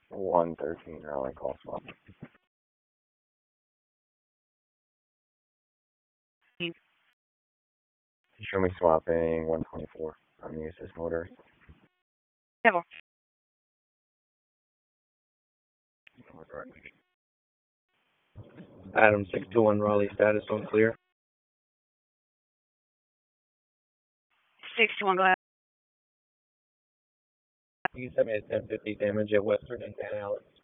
113 Raleigh call swap. Show me swapping 124 on the assist motor. Devil. Adam 621 Raleigh, status unclear. 621, go ahead. You sent me a 1050 damage at Western and Alex.